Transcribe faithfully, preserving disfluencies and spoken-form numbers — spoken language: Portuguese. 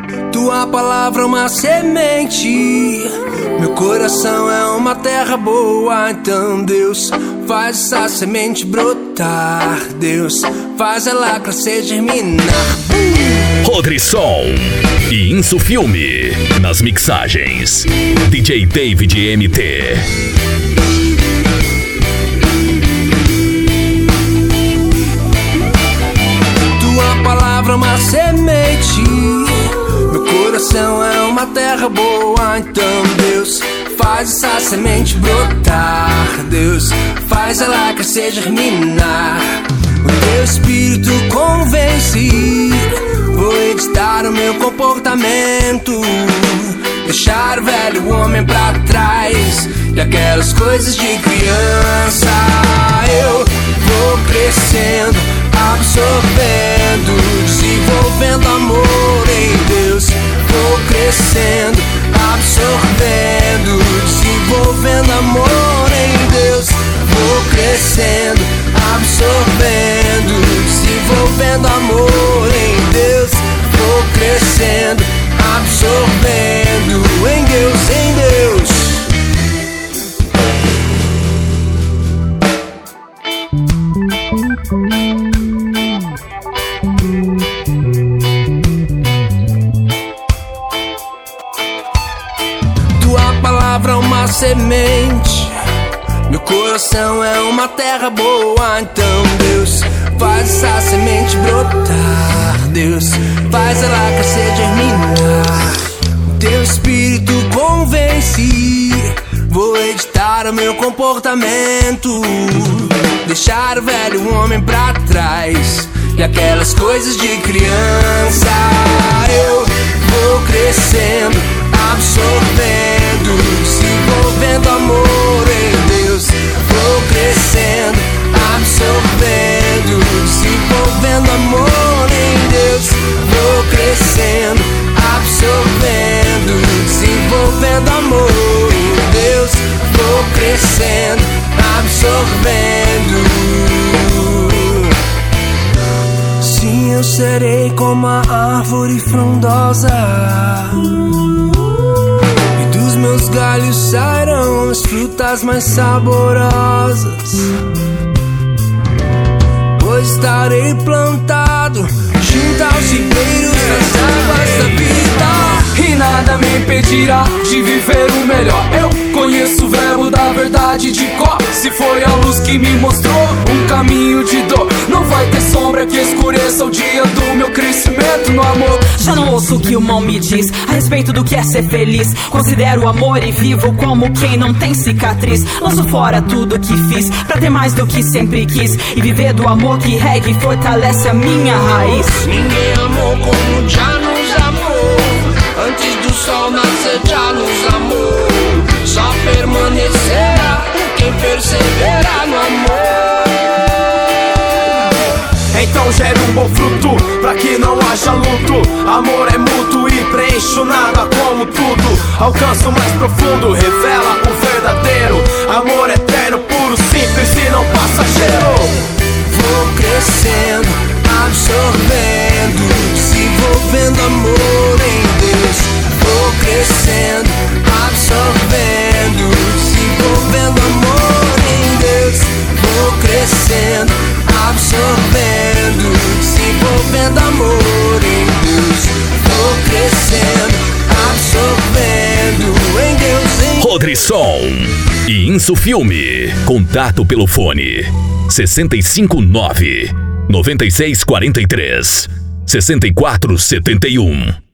Tua palavra é uma semente, meu coração é uma terra boa. Então Deus, faz essa semente brotar. Deus, faz ela crescer, germinar. Rodrisson e Insufilme nas mixagens. D J David M T. Tua palavra é uma semente, meu coração é uma terra boa. Então Deus, faz essa semente brotar. Deus, faz ela crescer, germinar. O teu espírito convence, vou editar o meu comportamento, deixar o velho homem pra trás e aquelas coisas de criança. Eu vou crescendo, absorvendo, desenvolvendo amor em Deus. Vou crescendo, absorvendo, desenvolvendo amor em Deus. Vou crescendo, absorvendo, desenvolvendo amor em Deus. Vou crescendo, absorvendo em Deus, em Deus. Tua palavra é uma semente, meu coração é uma terra boa. Então Deus, faz essa semente brotar. Deus, faz ela crescer, germinar. O teu espírito convence, vou editar o meu comportamento, deixar o velho homem pra trás e aquelas coisas de criança. Eu vou crescendo, absorvendo, desenvolvendo amor em Deus. Vou crescendo, absorvendo, desenvolvendo amor em Deus. Vou crescendo, absorvendo, desenvolvendo amor em Deus. Vou crescendo, absorvendo. Sim, eu serei como a árvore frondosa, e dos meus galhos sairão as frutas mais saborosas. Pois estarei plantado junto aos ribeiros das águas da vida, e nada me impedirá de viver o melhor. Eu conheço o verbo da verdade de cor. Se foi a luz que me mostrou um caminho de dor, não vai ter sombra que escureça o dia do meu crescimento no amor. Já não ouço o que o mal me diz a respeito do que é ser feliz. Considero o amor e vivo como quem não tem cicatriz. Lanço fora tudo que fiz pra ter mais do que sempre quis e viver do amor que rega e fortalece a minha raiz. ninguém amou como já nos amou. Antes do sol nascer já nos amou. Só permanecerá quem perseverar no amor. Então gere um bom fruto, pra que não haja luto. Amor é mútuo e preenche o nada como tudo. Alcança o mais profundo, revela o verdadeiro. Amor eterno, puro, simples e não passageiro. Vou crescendo, absorvendo, desenvolvendo amor em Deus. Vou crescendo, absorvendo, desenvolvendo amor em Deus. Vou crescendo, absorvendo, desenvolvendo amor em Deus. Vou crescendo, absorvendo em Deus, em Deus. Rodrisson e Insufilme. Contato pelo fone sessenta e cinco nove, noventa e seis quarenta e três, sessenta e quatro setenta e um.